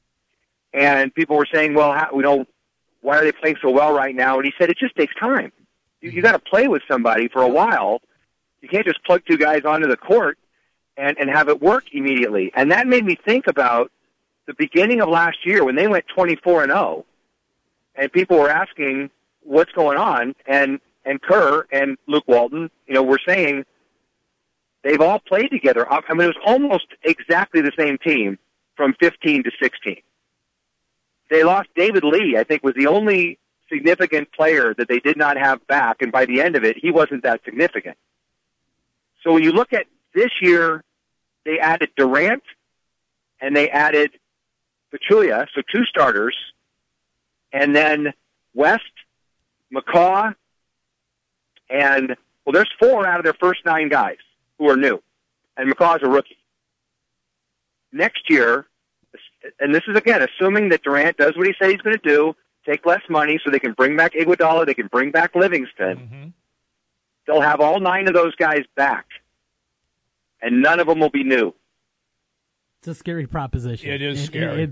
and people were saying, well, why are they playing so well right now? And he said, it just takes time. You got to play with somebody for a while. You can't just plug two guys onto the court and have it work immediately. And that made me think about the beginning of last year when they went 24-0, and people were asking what's going on. And Kerr and Luke Walton, were saying they've all played together. I mean, it was almost exactly the same team from 15 to 16. They lost David Lee, I think, was the only significant player that they did not have back, and by the end of it, he wasn't that significant. So when you look at this year, they added Durant, and they added Pachulia, so two starters, and then West, McCaw, and, there's 4 out of their first 9 guys who are new, and McCaw's a rookie. Next year, and this is, again, assuming that Durant does what he said he's going to do, take less money so they can bring back Iguodala, they can bring back Livingston. Mm-hmm. They'll have all 9 of those guys back, and none of them will be new. It's a scary proposition. It is scary.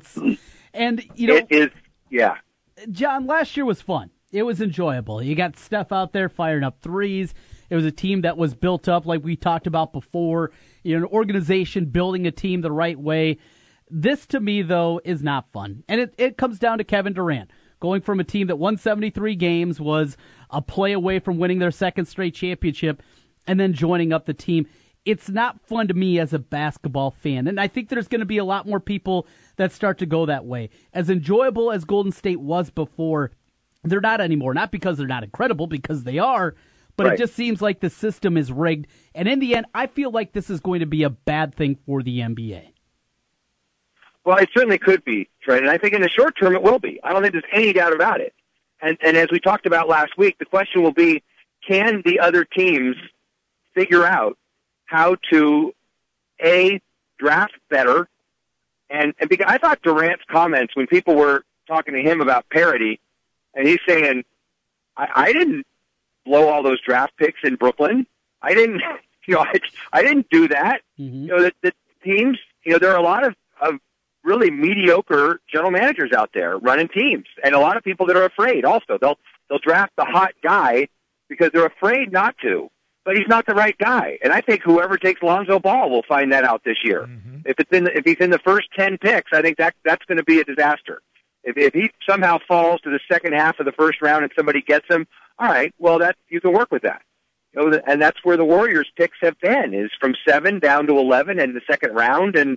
It is, yeah. John, last year was fun. It was enjoyable. You got Steph out there firing up threes. It was a team that was built up like we talked about before, an organization building a team the right way. This, to me, though, is not fun. And it comes down to Kevin Durant. Going from a team that won 73 games, was a play away from winning their second straight championship, and then joining up the team. It's not fun to me as a basketball fan. And I think there's going to be a lot more people that start to go that way. As enjoyable as Golden State was before, they're not anymore. Not because they're not incredible, because they are, but It just seems like the system is rigged. And in the end, I feel like this is going to be a bad thing for the NBA. Well, it certainly could be, Trent, and I think in the short term it will be. I don't think there's any doubt about it. And as we talked about last week, the question will be, can the other teams figure out how to, A, draft better, and because I thought Durant's comments when people were talking to him about parity, and he's saying, I didn't blow all those draft picks in Brooklyn. I didn't, I didn't do that. Mm-hmm. The teams, there are a lot of really mediocre general managers out there running teams, and a lot of people that are afraid also. They'll draft the hot guy because they're afraid not to. But he's not the right guy, and I think whoever takes Lonzo Ball will find that out this year. Mm-hmm. If he's in the first 10 picks, I think that's going to be a disaster. If he somehow falls to the second half of the first round and somebody gets him, all right, well, you can work with that. And that's where the Warriors' picks have been, is from 7 down to 11 in the second round, and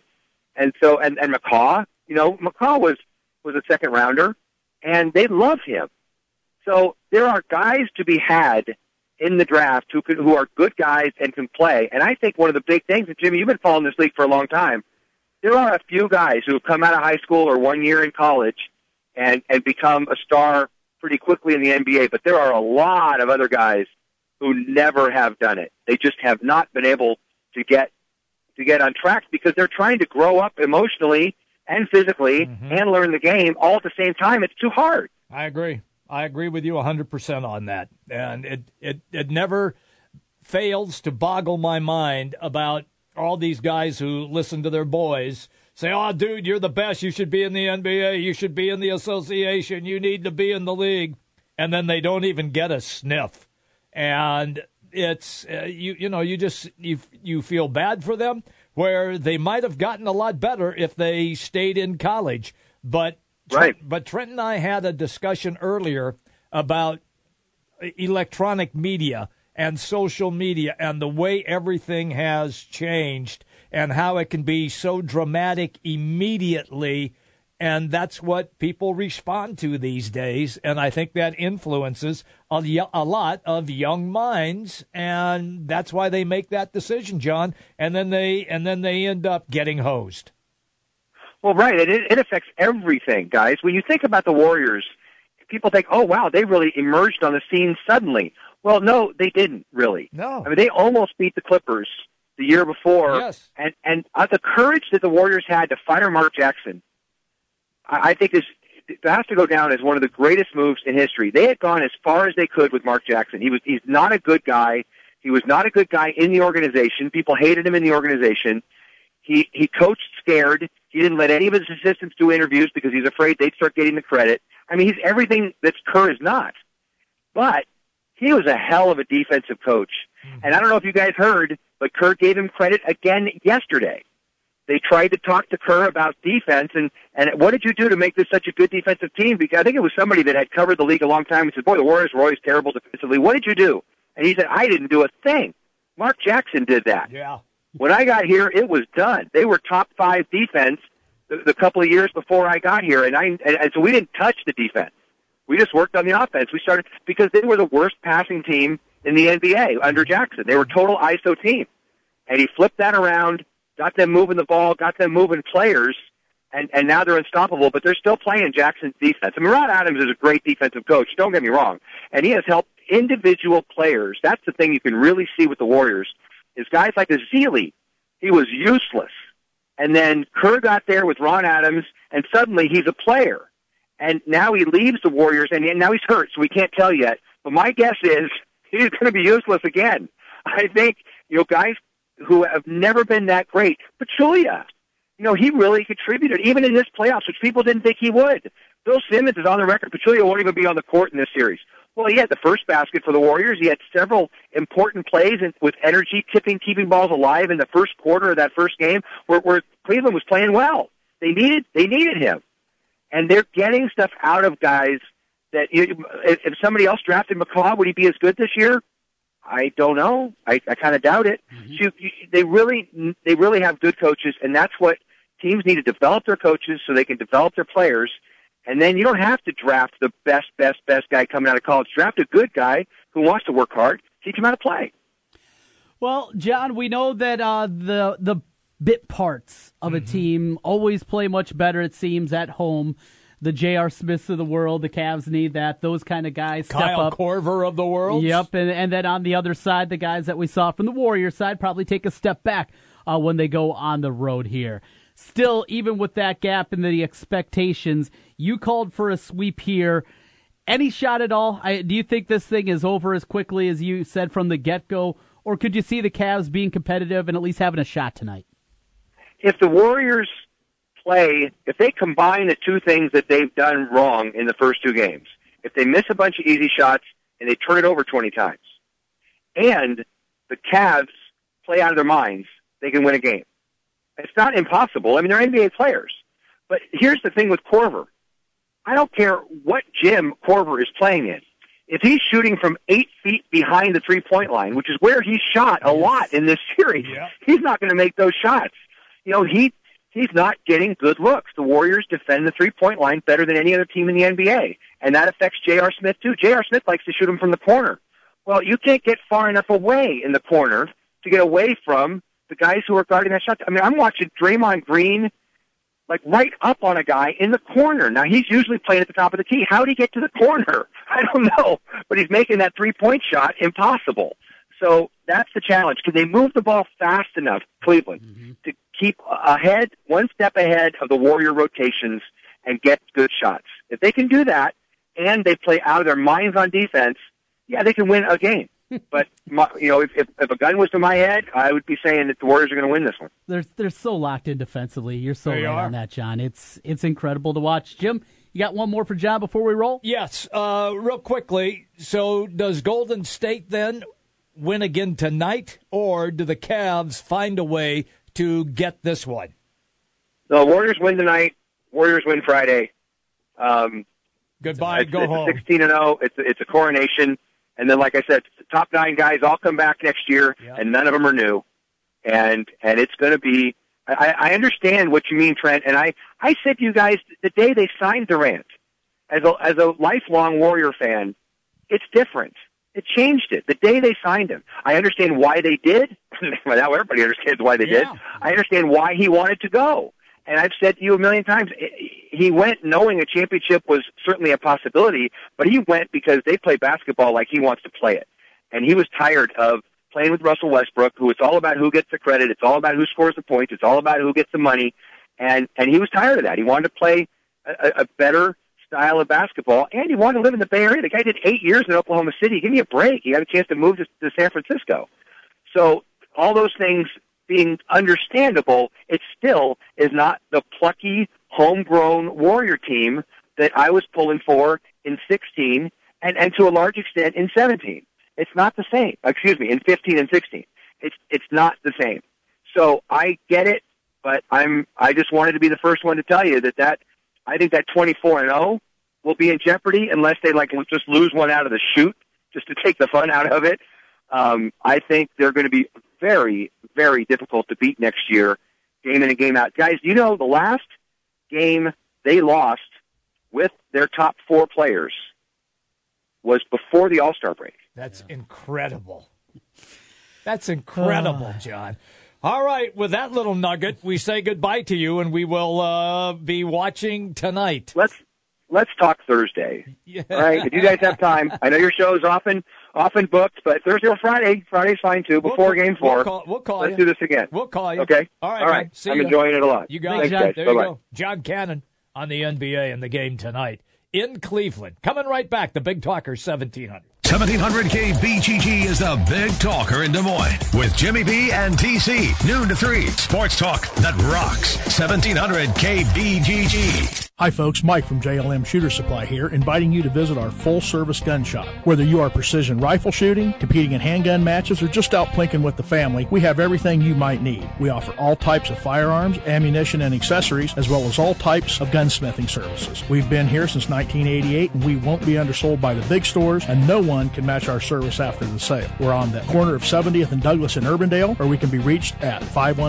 McCaw, McCaw was a second rounder, and they love him. So there are guys to be had in the draft who are good guys and can play. And I think one of the big things, and Jimmy, you've been following this league for a long time, there are a few guys who have come out of high school or 1 year in college and become a star pretty quickly in the NBA, but there are a lot of other guys who never have done it. They just have not been able to get on track because they're trying to grow up emotionally and physically and learn the game all at the same time. It's too hard. I agree. I agree with you 100% on that. And it never fails to boggle my mind about all these guys who listen to their boys say, oh, dude, you're the best. You should be in the NBA. You should be in the association. You need to be in the league. And then they don't even get a sniff. And it's, you feel bad for them, where they might have gotten a lot better if they stayed in college. But Trent and I had a discussion earlier about electronic media and social media and the way everything has changed and how it can be so dramatic immediately. And that's what people respond to these days. And I think that influences a lot of young minds. And that's why they make that decision, John. And then they end up getting hosed. Well, right. It affects everything, guys. When you think about the Warriors, people think, oh, wow, they really emerged on the scene suddenly. Well, no, they didn't really. No. I mean, they almost beat the Clippers the year before. Yes. And the courage that the Warriors had to fire Mark Jackson, I think it has to go down as one of the greatest moves in history. They had gone as far as they could with Mark Jackson. He's not a good guy. He was not a good guy in the organization. People hated him in the organization. He coached scared. He didn't let any of his assistants do interviews because he's afraid they'd start getting the credit. I mean, he's everything that Kerr is not. But he was a hell of a defensive coach. And I don't know if you guys heard, but Kerr gave him credit again yesterday. They tried to talk to Kerr about defense, and what did you do to make this such a good defensive team? Because I think it was somebody that had covered the league a long time and said, boy, the Warriors were always terrible defensively. What did you do? And he said, I didn't do a thing. Mark Jackson did that. Yeah. When I got here, it was done. They were top 5 defense the couple of years before I got here, and so we didn't touch the defense. We just worked on the offense. We started because they were the worst passing team in the NBA under Jackson. They were a total ISO team, and he flipped that around, got them moving the ball, got them moving players, and now they're unstoppable. But they're still playing Jackson's defense. I mean, Rod Adams is a great defensive coach. Don't get me wrong, and he has helped individual players. That's the thing you can really see with the Warriors. Is guys like Ezeli, he was useless. And then Kerr got there with Ron Adams, and suddenly he's a player. And now he leaves the Warriors, and now he's hurt, so we can't tell yet. But my guess is he's going to be useless again. I think, guys who have never been that great. Pachulia, he really contributed, even in this playoffs, which people didn't think he would. Bill Simmons is on the record. Pachulia won't even be on the court in this series. Well, he had the first basket for the Warriors. He had several important plays with energy, keeping balls alive in the first quarter of that first game where Cleveland was playing well. They needed him. And they're getting stuff out of guys that if somebody else drafted McCaw, would he be as good this year? I don't know. I kind of doubt it. Mm-hmm. They really have good coaches, and that's what teams need to develop their coaches so they can develop their players. And then you don't have to draft the best guy coming out of college. Draft a good guy who wants to work hard, teach him how to play. Well, John, we know that the bit parts of a team always play much better, it seems, at home. The J.R. Smiths of the world, the Cavs need that. Those kind of guys step Kyle up. Korver of the world. Yep, and then on the other side, the guys that we saw from the Warriors side probably take a step back when they go on the road here. Still, even with that gap in the expectations, you called for a sweep here. Any shot at all? Do you think this thing is over as quickly as you said from the get-go, or could you see the Cavs being competitive and at least having a shot tonight? If the Warriors if they combine the two things that they've done wrong in the first two games, if they miss a bunch of easy shots and they turn it over 20 times, and the Cavs play out of their minds, they can win a game. It's not impossible. I mean, they're NBA players. But here's the thing with Korver. I don't care what gym Korver is playing in. If he's shooting from 8 feet behind the three-point line, which is where he shot a lot in this series, he's not going to make those shots. You know, he's not getting good looks. The Warriors defend the three-point line better than any other team in the NBA, and that affects J.R. Smith, too. J.R. Smith likes to shoot him from the corner. Well, you can't get far enough away in the corner to get away from the guys who are guarding that shot. I mean, I'm watching Draymond Green like right up on a guy in the corner. Now, he's usually playing at the top of the key. How did he get to the corner? I don't know. But he's making that three-point shot impossible. So that's the challenge. Can they move the ball fast enough, Cleveland, to keep ahead, one step ahead of the Warrior rotations and get good shots? If they can do that and they play out of their minds on defense, yeah, they can win a game. But, if a gun was to my head, I would be saying that the Warriors are going to win this one. They're so locked in defensively. You're so right on that, John. It's incredible to watch. Jim, you got one more for John before we roll? Yes. Real quickly, so does Golden State then win again tonight, or do the Cavs find a way to get this one? The Warriors win tonight. Warriors win Friday. Goodbye. Go home. 16-0. It's a coronation. And then, like I said, the top 9 guys all come back next year, and none of them are new. And it's going to be – I understand what you mean, Trent. And I said to you guys the day they signed Durant, as a lifelong Warrior fan, it's different. It changed it. The day they signed him. I understand why they did. Now everybody understands why they did. I understand why he wanted to go. And I've said to you a million times, he went knowing a championship was certainly a possibility, but he went because they play basketball like he wants to play it. And he was tired of playing with Russell Westbrook, who it's all about who gets the credit, it's all about who scores the points, it's all about who gets the money. And he was tired of that. He wanted to play a better style of basketball, and he wanted to live in the Bay Area. The guy did 8 years in Oklahoma City. Give me a break. He got a chance to move to San Francisco. So all those things being understandable, it still is not the plucky, homegrown Warrior team that I was pulling for in 16 and to a large extent in 17. It's not the same. Excuse me, in 15 and 16. It's not the same. So I get it, but I just wanted to be the first one to tell you that I think that 24-0 will be in jeopardy unless they just lose one out of the chute just to take the fun out of it. I think they're going to be very, very difficult to beat next year, game in and game out. Guys, you know the last game they lost with their top 4 players was before the All-Star break. That's incredible. That's incredible, John. All right, with that little nugget, we say goodbye to you, and we will be watching tonight. Let's talk Thursday. Yeah. All right, if you guys have time. I know your show is often booked, but Thursday or Friday. Friday's fine too. Before Game 4, we'll call Let's do this again. We'll call you. Okay. All right. I'm enjoying it a lot. You got it. Thanks, There guys. you Bye-bye. go. John Cannon on the NBA and the game tonight in Cleveland. Coming right back. The Big Talker 1700. 1700 KBGG is the Big Talker in Des Moines with Jimmy B and TC. Noon to 3. Sports talk that rocks. 1700 KBGG. Hi folks, Mike from JLM Shooter Supply here, inviting you to visit our full-service gun shop. Whether you are precision rifle shooting, competing in handgun matches, or just out plinking with the family, we have everything you might need. We offer all types of firearms, ammunition, and accessories, as well as all types of gunsmithing services. We've been here since 1988, and we won't be undersold by the big stores, and no one can match our service after the sale. We're on the corner of 70th and Douglas in Urbandale, or we can be reached at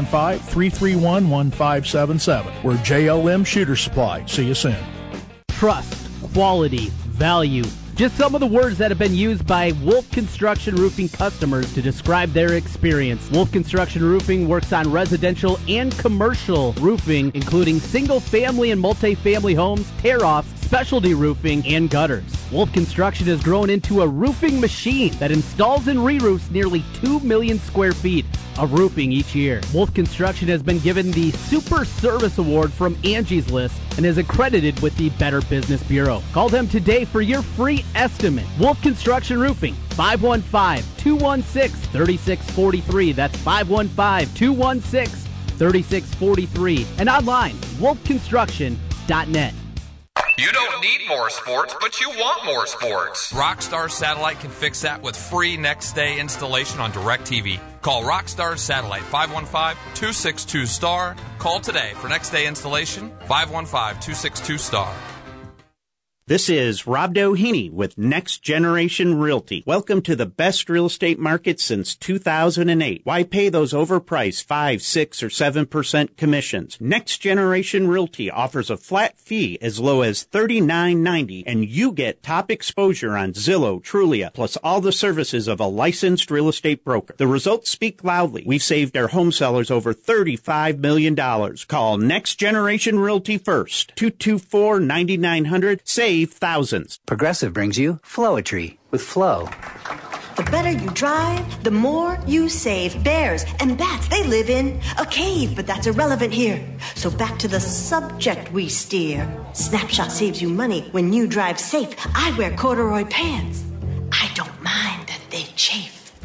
515-331-1577. We're JLM Shooter Supply. See you soon. Trust, quality, value. Just some of the words that have been used by Wolf Construction Roofing customers to describe their experience. Wolf Construction Roofing works on residential and commercial roofing, including single-family and multi-family homes, tear-offs, specialty roofing, and gutters. Wolf Construction has grown into a roofing machine that installs and re-roofs nearly 2 million square feet of roofing each year. Wolf Construction has been given the Super Service Award from Angie's List and is accredited with the Better Business Bureau. Call them today for your free estimate. Wolf Construction Roofing, 515-216-3643. That's 515-216-3643. And online, wolfconstruction.net. You don't need more sports, but you want more sports. Rockstar Satellite can fix that with free next-day installation on DirecTV. Call Rockstar Satellite 515-262-STAR. Call today for next-day installation, 515-262-STAR. This is Rob Doheny with Next Generation Realty. Welcome to the best real estate market since 2008. Why pay those overpriced 5, 6, or 7% commissions? Next Generation Realty offers a flat fee as low as $39.90, and you get top exposure on Zillow, Trulia, plus all the services of a licensed real estate broker. The results speak loudly. We've saved our home sellers over $35 million. Call Next Generation Realty first. 224-9900. Save thousands. Progressive brings you Flowetry with Flow. The better you drive, the more you save. Bears and bats, they live in a cave, but that's irrelevant here. So back to the subject we steer. Snapshot saves you money when you drive safe. I wear corduroy pants. I don't mind that they chafe.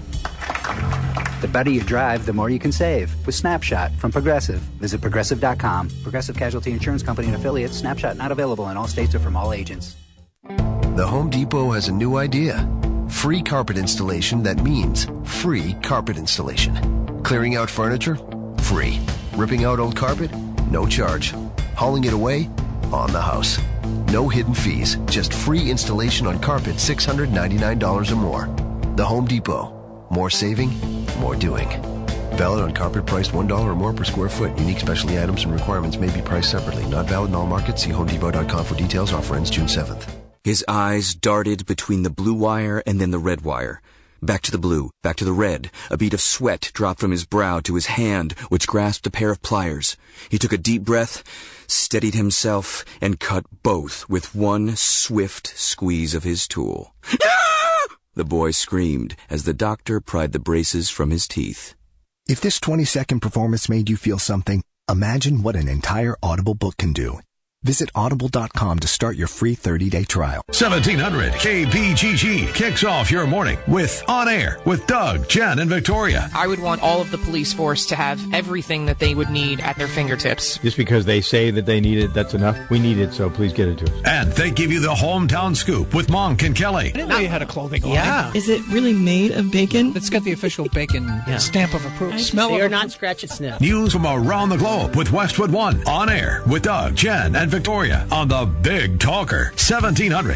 The better you drive, the more you can save with Snapshot from Progressive. Visit Progressive.com. Progressive Casualty Insurance Company and affiliates. Snapshot not available in all states or from all agents. The Home Depot has a new idea. Free carpet installation that means free carpet installation. Clearing out furniture? Free. Ripping out old carpet? No charge. Hauling it away? On the house. No hidden fees. Just free installation on carpet $699 or more. The Home Depot. More saving, more doing. Valid on carpet priced $1 or more per square foot. Unique specialty items and requirements may be priced separately. Not valid in all markets. See HomeDepot.com for details. Offer ends June 7th. His eyes darted between the blue wire and then the red wire. Back to the blue, back to the red. A bead of sweat dropped from his brow to his hand, which grasped a pair of pliers. He took a deep breath, steadied himself, and cut both with one swift squeeze of his tool. The boy screamed as the doctor pried the braces from his teeth. If this 20-second performance made you feel something, imagine what an entire Audible book can do. Visit Audible.com to start your free 30-day trial. 1700 KBGG kicks off your morning with On Air with Doug, Jen, and Victoria. I would want all of the police force to have everything that they would need at their fingertips. Just because they say that they need it, that's enough. We need it, so please get it to us. And they give you the hometown scoop with Monk and Kelly. I didn't know you had a clothing line. Yeah. Is it really made of bacon? It's got the official bacon stamp of approval. Smell or not scratch and sniff. News from around the globe with Westwood One. On Air with Doug, Jen, and Victoria on the Big Talker, 1700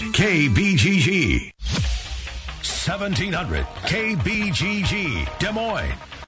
KBGG. 1700 KBGG, Des Moines.